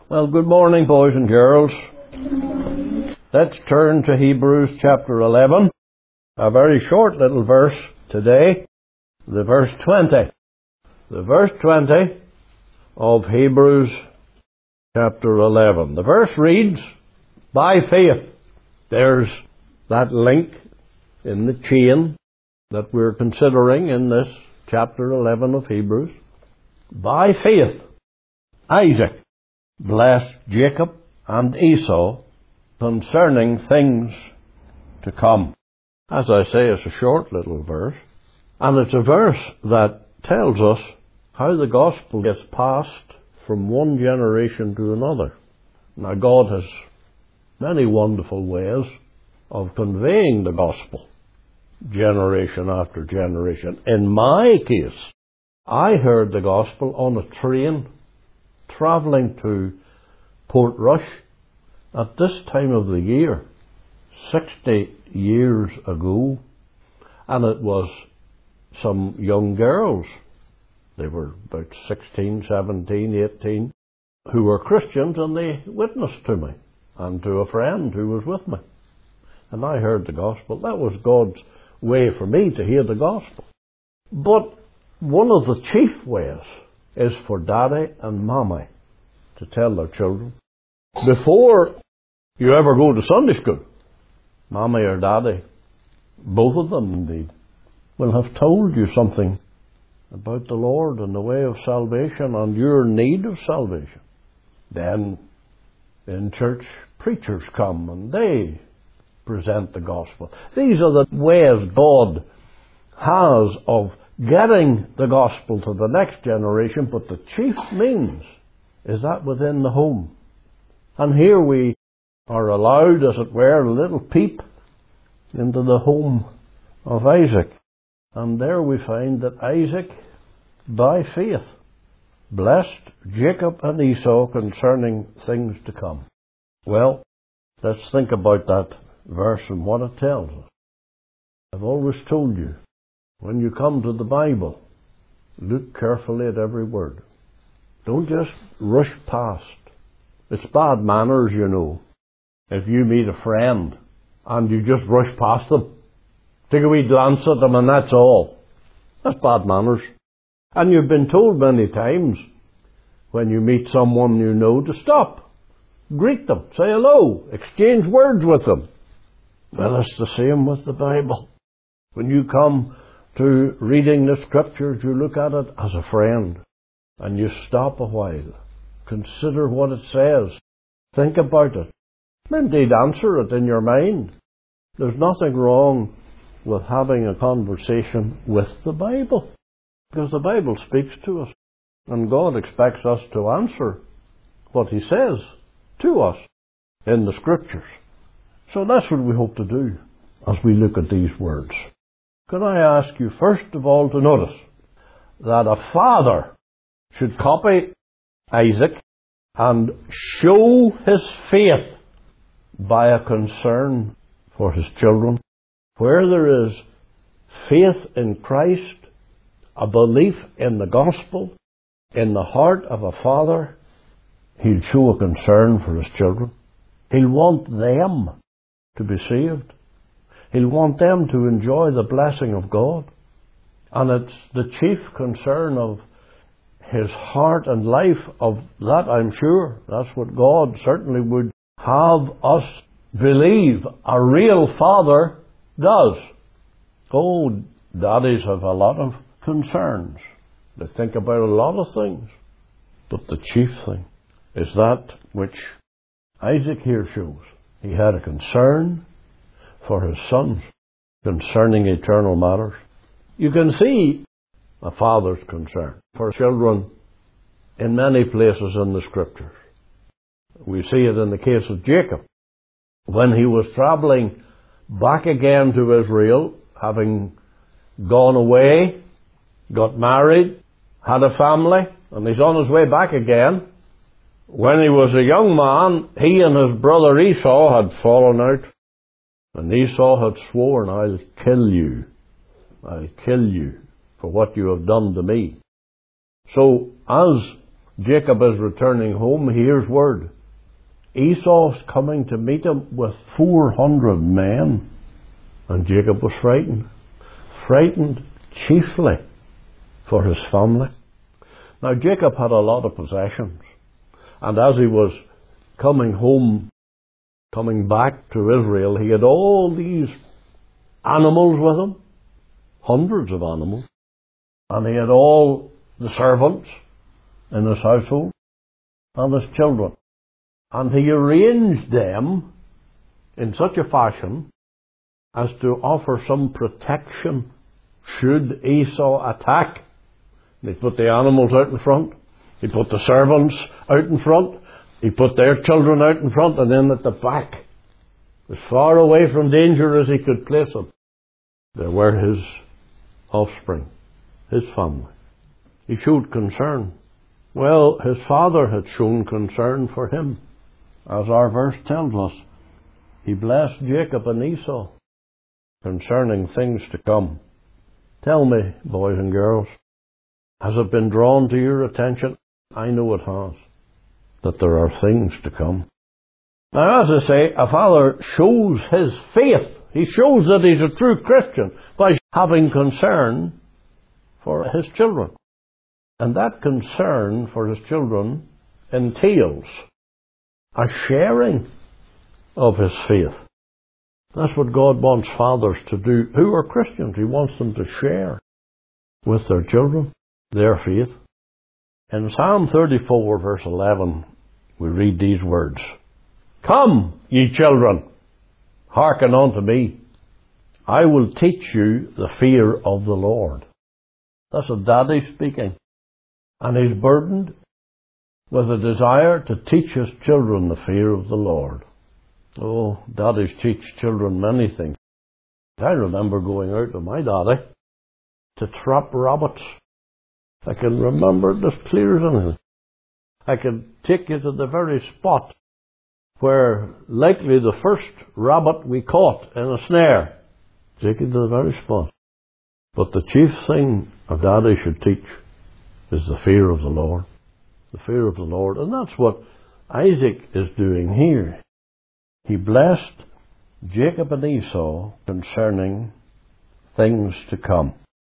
Well, good morning, boys and girls. Let's turn to Hebrews chapter 11. A very short little verse today, the verse 20. The verse 20 of Hebrews chapter 11. The verse reads, by faith. There's that link in the chain that we're considering in this chapter 11 of Hebrews. By faith, Isaac blessed Jacob and Esau concerning things to come. As I say, it's a short little verse, and it's a verse that tells us how the gospel gets passed from one generation to another. Now, God has many wonderful ways of conveying the gospel, generation after generation. In my case, I heard the gospel on a train travelling to Portrush at this time of the year, 60 years ago, and it was some young girls, they were about 16, 17, 18, who were Christians, and they witnessed to me and to a friend who was with me. And I heard the gospel. That was God's way for me to hear the gospel. But one of the chief ways is for daddy and mommy to tell their children. Before you ever go to Sunday school, mommy or daddy, both of them indeed, will have told you something about the Lord and the way of salvation and your need of salvation. Then in church, preachers come and they present the gospel. These are the ways God has of getting the gospel to the next generation, but the chief means is that within the home. And here we are allowed, as it were, a little peep into the home of Isaac. And there we find that Isaac, by faith, blessed Jacob and Esau concerning things to come. Well, let's think about that verse and what it tells us. I've always told you, when you come to the Bible, look carefully at every word. Don't just rush past. It's bad manners, you know. If you meet a friend and you just rush past them, take a wee glance at them and that's all. That's bad manners. And you've been told many times when you meet someone you know to stop. Greet them, say hello, exchange words with them. Well, it's the same with the Bible. When you come to reading the scriptures, you look at it as a friend and you stop a while. Consider what it says. Think about it. Indeed, answer it in your mind. There's nothing wrong with having a conversation with the Bible, because the Bible speaks to us and God expects us to answer what He says to us in the scriptures. So that's what we hope to do as we look at these words. Could I ask you first of all to notice that a father should copy Isaac and show his faith by a concern for his children. Where there is faith in Christ, a belief in the gospel, in the heart of a father, he'll show a concern for his children. He'll want them to be saved. He'll want them to enjoy the blessing of God. And it's the chief concern of his heart and life of that, I'm sure. That's what God certainly would have us believe a real father does. Oh, daddies have a lot of concerns. They think about a lot of things. But the chief thing is that which Isaac here shows. He had a concern for his sons concerning eternal matters. You can see a father's concern for children in many places in the scriptures. We see it in the case of Jacob. When he was travelling back again to Israel, having gone away, got married, had a family, and he's on his way back again. When he was a young man, he and his brother Esau had fallen out. And Esau had sworn, I'll kill you for what you have done to me. So, as Jacob is returning home, he hears word. Esau's coming to meet him with 400 men. And Jacob was frightened. Frightened chiefly for his family. Now Jacob had a lot of possessions. And as he was coming home, coming back to Israel, he had all these animals with him. Hundreds of animals. And he had all the servants in his household and his children. And he arranged them in such a fashion as to offer some protection should Esau attack. He put the animals out in front. He put the servants out in front. He put their children out in front, and then at the back, as far away from danger as he could place them, there were his offspring, his family. He showed concern. Well, his father had shown concern for him. As our verse tells us, he blessed Jacob and Esau concerning things to come. Tell me, boys and girls, has it been drawn to your attention? I know it has. That there are things to come. Now, as I say, a father shows his faith. He shows that he's a true Christian by having concern for his children. And that concern for his children entails a sharing of his faith. That's what God wants fathers to do who are Christians. He wants them to share with their children their faith. In Psalm 34, verse 11, we read these words. Come, ye children, hearken unto me. I will teach you the fear of the Lord. That's a daddy speaking. And he's burdened with a desire to teach his children the fear of the Lord. Oh, daddies teach children many things. I remember going out with my daddy to trap rabbits. I can remember it as clear as anything. I can take you to the very spot where likely the first rabbit we caught in a snare. Take you to the very spot. But the chief thing a daddy should teach is the fear of the Lord. The fear of the Lord. And that's what Isaac is doing here. He blessed Jacob and Esau concerning things to come.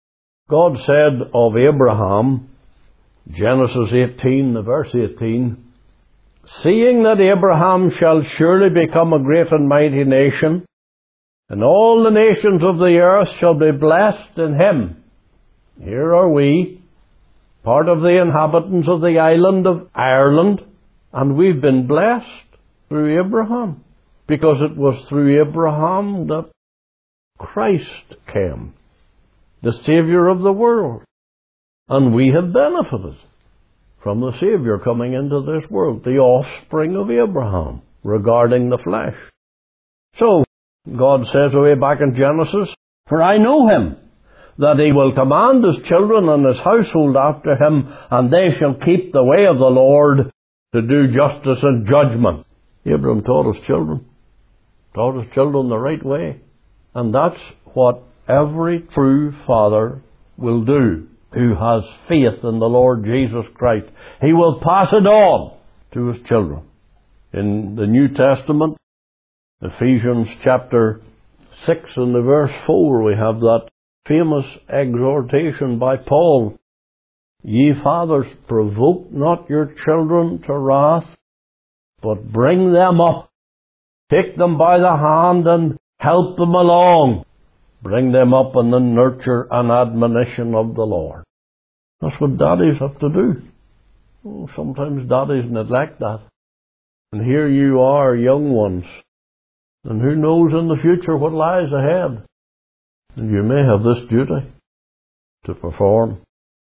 God said of Abraham, Genesis 18, the verse 18, seeing that Abraham shall surely become a great and mighty nation, and all the nations of the earth shall be blessed in him. Here are we, part of the inhabitants of the island of Ireland, and we've been blessed through Abraham, because it was through Abraham that Christ came, the Saviour of the world. And we have benefited from the Saviour coming into this world, the offspring of Abraham, regarding the flesh. So, God says away back in Genesis, for I know him, that he will command his children and his household after him, and they shall keep the way of the Lord to do justice and judgment. Abraham taught his children the right way. And that's what every true father will do who has faith in the Lord Jesus Christ. He will pass it on to his children. In the New Testament, Ephesians chapter 6 and the verse 4, we have that famous exhortation by Paul. Ye fathers, provoke not your children to wrath, but bring them up. Take them by the hand and help them along. Bring them up in the nurture and admonition of the Lord. That's what daddies have to do. Oh, sometimes daddies neglect that. And here you are, young ones. And who knows in the future what lies ahead. And you may have this duty to perform.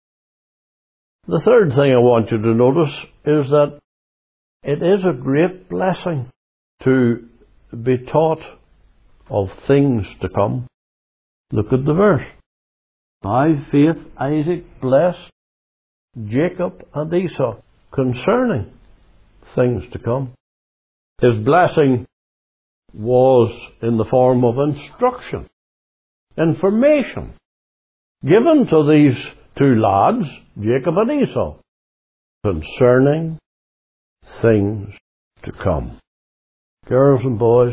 The third thing I want you to notice is that it is a great blessing to be taught of things to come. Look at the verse. By faith Isaac blessed Jacob and Esau concerning things to come. His blessing was in the form of instruction, information, given to these two lads, Jacob and Esau. concerning things to come. Girls and boys,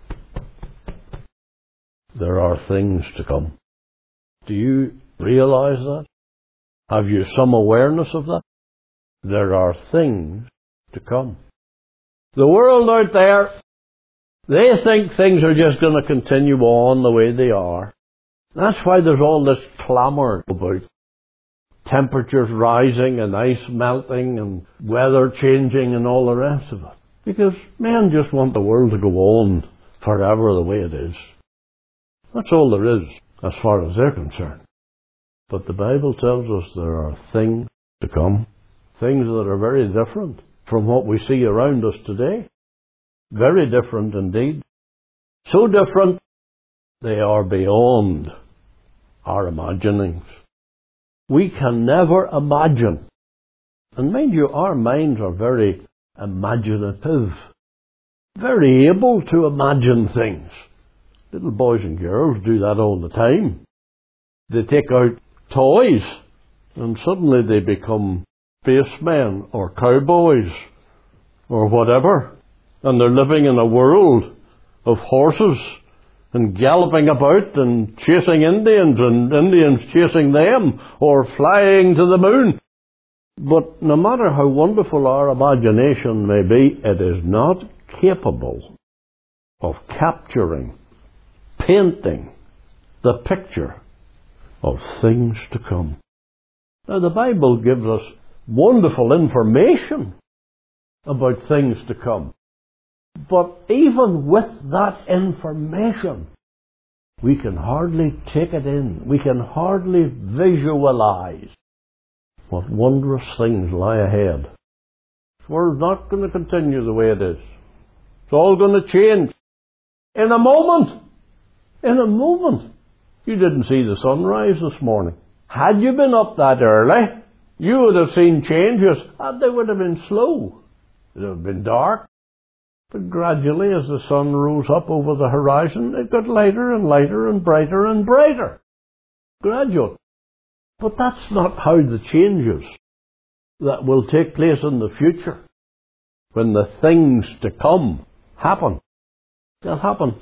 there are things to come. Do you realize that? Have you some awareness of that? There are things to come. The world out there, they think things are just going to continue on the way they are. That's why there's all this clamour about temperatures rising and ice melting and weather changing and all the rest of it. Because men just want the world to go on forever the way it is. That's all there is as far as they're concerned. But the Bible tells us there are things to come. Things that are very different from what we see around us today. Very different indeed. So different, they are beyond our imaginings. We can never imagine. And mind you, our minds are very imaginative. Very able to imagine things. Little boys and girls do that all the time. They take out toys and suddenly they become spacemen or cowboys or whatever. And they're living in a world of horses and galloping about and chasing Indians and Indians chasing them or flying to the moon. But no matter how wonderful our imagination may be, it is not capable of capturing, painting the picture of things to come. Now the Bible gives us wonderful information about things to come. But even with that information, we can hardly take it in. We can hardly visualize what wondrous things lie ahead. We're not going to continue the way it is. It's all going to change. In a moment. In a moment. You didn't see the sunrise this morning. Had you been up that early, you would have seen changes, and they would have been slow. It would have been dark. But gradually, as the sun rose up over the horizon, it got lighter and lighter and brighter and brighter. Gradual. But that's not how the changes that will take place in the future, when the things to come happen, they'll happen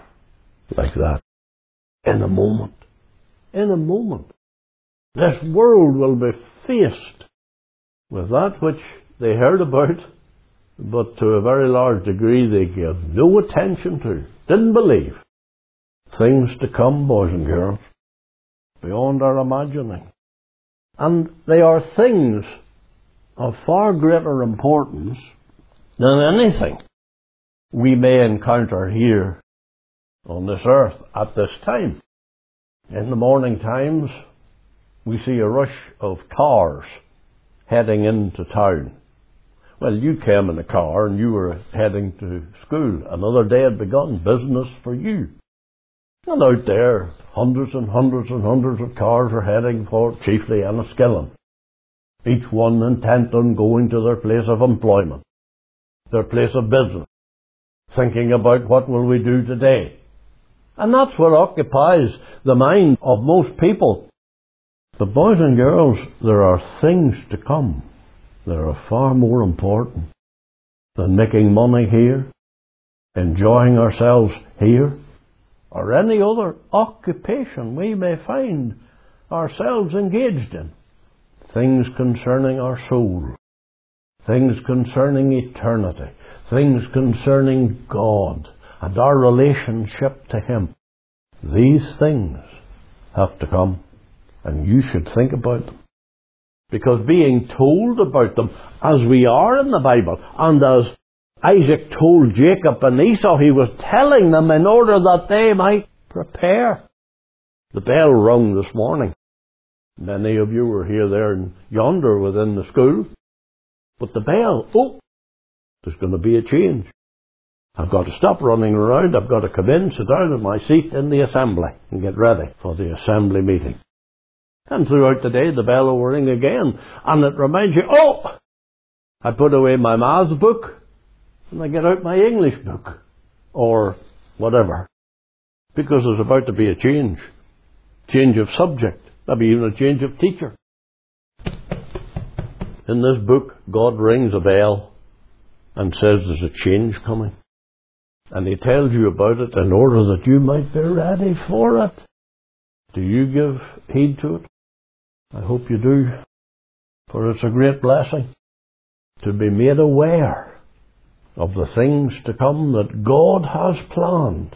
like that. In a moment. In a moment. This world will be faced with that which they heard about, but to a very large degree they gave no attention to, didn't believe. Things to come, boys and girls, beyond our imagining. And they are things of far greater importance than anything we may encounter here on this earth at this time. In the morning times, we see a rush of cars heading into town. Well, you came in a car and you were heading to school. Another day had begun, business for you. And out there, hundreds and hundreds and hundreds of cars are heading for chiefly Enniskillen. Each one intent on going to their place of employment, their place of business, thinking about what will we do today. And that's what occupies the mind of most people. But boys and girls, there are things to come that are far more important than making money here, enjoying ourselves here, or any other occupation we may find ourselves engaged in. Things concerning our soul, things concerning eternity, things concerning God and our relationship to Him. These things have to come, and you should think about them. Because being told about them, as we are in the Bible, and as Isaac told Jacob and Esau, he was telling them in order that they might prepare. The bell rung this morning. Many of you were here, there, and yonder within the school. But the bell, there's going to be a change. I've got to stop running around. I've got to come in, sit down in my seat in the assembly, and get ready for the assembly meeting. And throughout the day, the bell will ring again. And it reminds you, I put away my maths book, and I get out my English book, or whatever. Because there's about to be a change. Change of subject. Maybe even a change of teacher. In this book, God rings a bell and says there's a change coming. And He tells you about it in order that you might be ready for it. Do you give heed to it? I hope you do. For it's a great blessing to be made aware of the things to come that God has planned.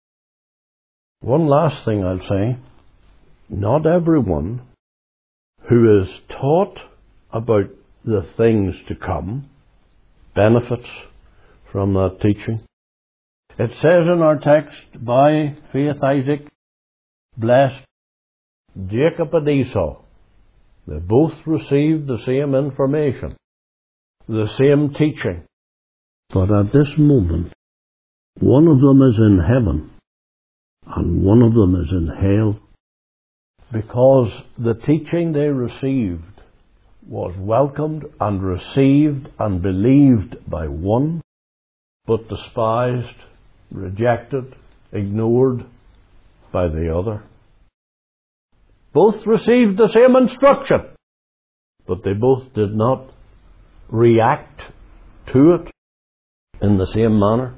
One last thing I'll say. Not everyone who is taught about the things to come benefits from that teaching. It says in our text, by faith Isaac blessed Jacob and Esau. They both received the same information, the same teaching. But at this moment, one of them is in heaven and one of them is in hell, because the teaching they received was welcomed and received and believed by one, but despised, rejected, ignored by the other. Both received the same instruction, but they both did not react to it in the same manner.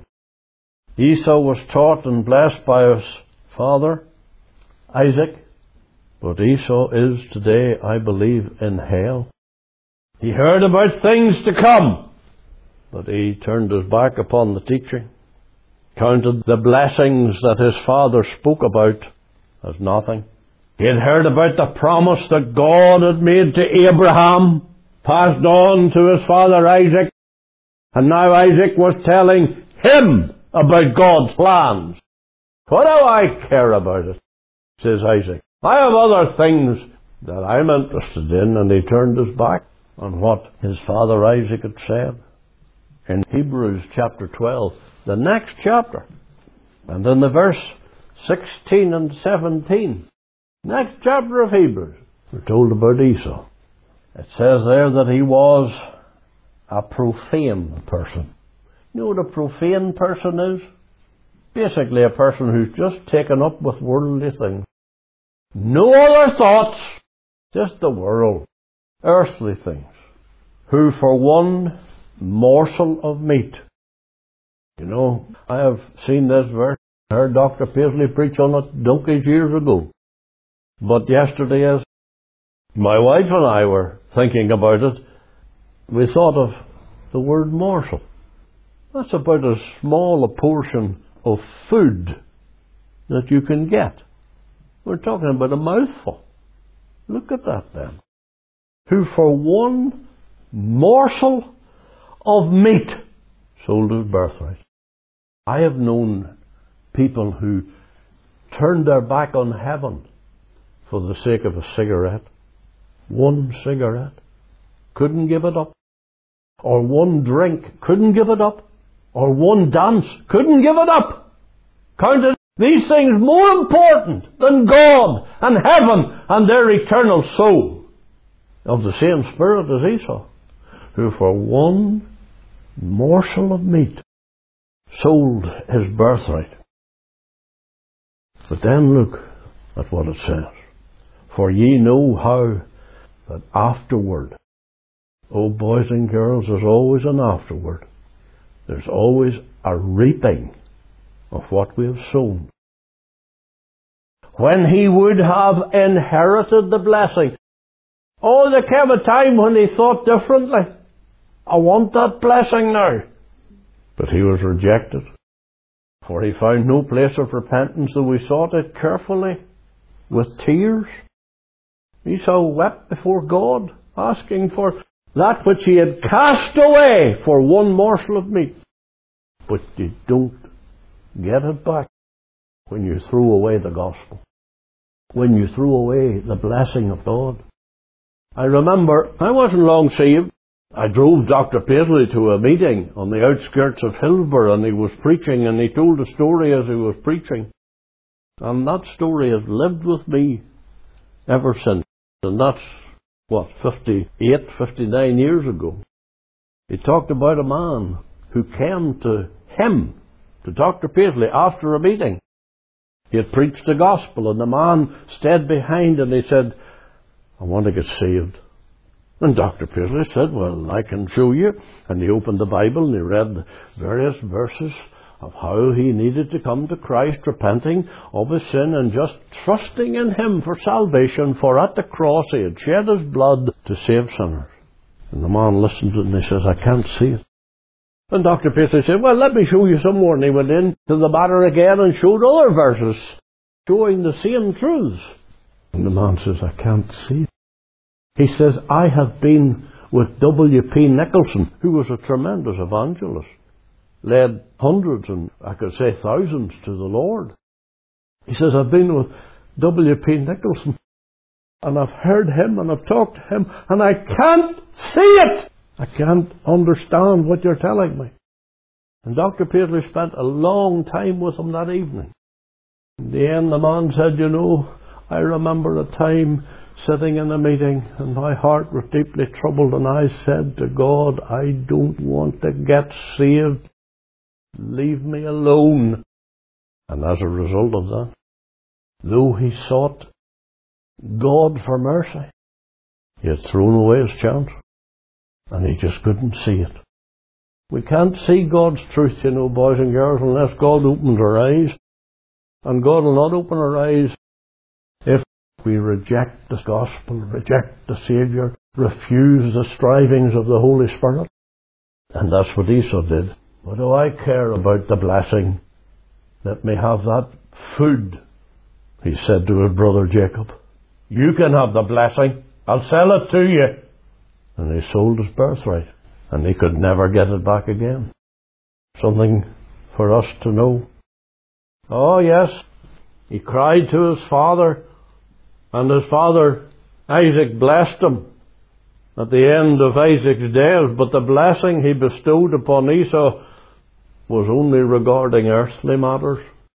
Esau was taught and blessed by his father, Isaac, but Esau is today, I believe, in hell. He heard about things to come, but he turned his back upon the teaching, counted the blessings that his father spoke about as nothing. He had heard about the promise that God had made to Abraham, passed on to his father Isaac, and now Isaac was telling him about God's plans. What do I care about it, says Isaac. I have other things that I'm interested in, and he turned his back on what his father Isaac had said. In Hebrews chapter 12, the next chapter, and in the verse 16 and 17, next chapter of Hebrews, we're told about Esau. It says there that he was a profane person. You know what a profane person is? Basically a person who's just taken up with worldly things. No other thoughts, just the world, earthly things. Who for one morsel of meat. You know, I have seen this verse, heard Dr. Paisley preach on it donkeys years ago. But yesterday, as my wife and I were thinking about it, we thought of the word morsel. That's about as small a portion of food that you can get. We're talking about a mouthful. Look at that then. Who for one morsel of meat sold his birthright. I have known people who turned their back on heaven for the sake of a cigarette. One cigarette. Couldn't give it up. Or one drink. Couldn't give it up. Or one dance. Couldn't give it up. Counted these things more important than God and heaven and their eternal soul. Of the same spirit as Esau, who for one morsel of meat sold his birthright. But then look at what it says. For ye know how that afterward, oh boys and girls, there's always an afterward. There's always a reaping of what we have sown. When he would have inherited the blessing. Oh, there came a time when he thought differently. I want that blessing now. But he was rejected. For he found no place of repentance, though he sought it carefully with tears. Esau wept before God, asking for that which he had cast away for one morsel of meat. But you don't get it back when you throw away the gospel. When you throw away the blessing of God. I remember, I wasn't long saved. I drove Dr. Paisley to a meeting on the outskirts of Hillsborough, and he was preaching, and he told a story as he was preaching. And that story has lived with me ever since. And that's, 58, 59 years ago. He talked about a man who came to him, to Dr. Paisley, after a meeting. He had preached the gospel, and the man stayed behind and he said, I want to get saved. And Dr. Paisley said, well, I can show you. And he opened the Bible and he read various verses of how he needed to come to Christ, repenting of his sin and just trusting in him for salvation, for at the cross he had shed his blood to save sinners. And the man listened and he says, I can't see it. And Dr. Paisley said, well, let me show you some more. And he went into the matter again and showed other verses showing the same truths. And the man says, I can't see it. He says, I have been with W.P. Nicholson, who was a tremendous evangelist, led hundreds and I could say thousands to the Lord. He says, I've been with W.P. Nicholson and I've heard him and I've talked to him and I can't see it. I can't understand what you're telling me. And Dr. Paisley spent a long time with him that evening. In the end, the man said, you know, I remember a time sitting in a meeting and my heart was deeply troubled and I said to God, I don't want to get saved. Leave me alone. And as a result of that, though he sought God for mercy, he had thrown away his chance and he just couldn't see it. We can't see God's truth, you know, boys and girls, unless God opens our eyes. And God will not open our eyes if we reject the gospel, reject the Saviour, refuse the strivings of the Holy Spirit. And that's what Esau did. What do I care about the blessing? Let me have that food, he said to his brother Jacob. You can have the blessing. I'll sell it to you. And he sold his birthright. And he could never get it back again. Something for us to know. Oh yes, he cried to his father, and his father Isaac blessed him at the end of Isaac's days, but the blessing he bestowed upon Esau was only regarding earthly matters.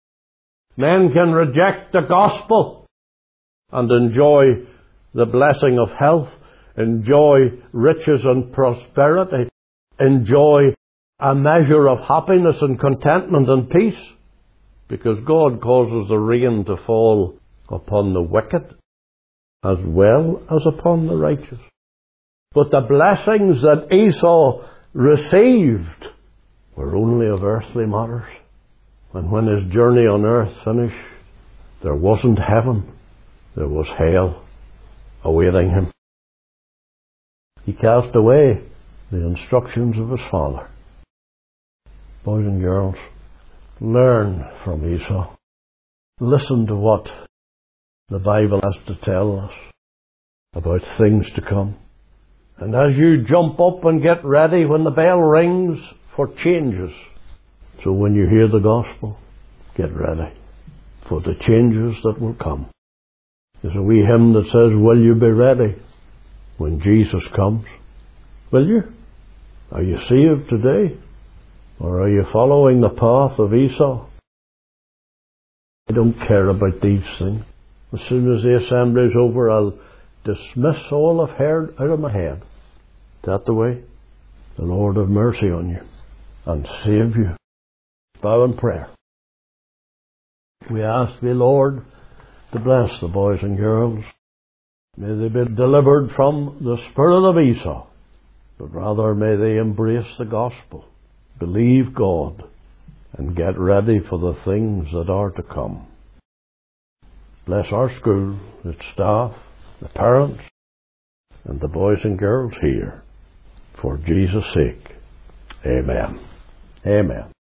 Men can reject the gospel and enjoy the blessing of health, enjoy riches and prosperity, enjoy a measure of happiness and contentment and peace, because God causes the rain to fall upon the wicked as well as upon the righteous. But the blessings that Esau received were only of earthly matters. And when his journey on earth finished, there wasn't heaven, there was hell awaiting him. He cast away the instructions of his father. Boys and girls, learn from Esau. Listen to what the Bible has to tell us about things to come. And as you jump up and get ready when the bell rings for changes, so when you hear the gospel, get ready for the changes that will come. There's a wee hymn that says, will you be ready when Jesus comes? Will you? Are you saved today? Or are you following the path of Esau? I don't care about these things. As soon as the assembly is over, I'll dismiss all I've heard out of my head. Is that the way? The Lord have mercy on you and save you. Bow in prayer. We ask thee, Lord, to bless the boys and girls. May they be delivered from the spirit of Esau, but rather may they embrace the gospel, believe God, and get ready for the things that are to come. Bless our school, its staff, the parents, and the boys and girls here. For Jesus' sake. Amen. Amen.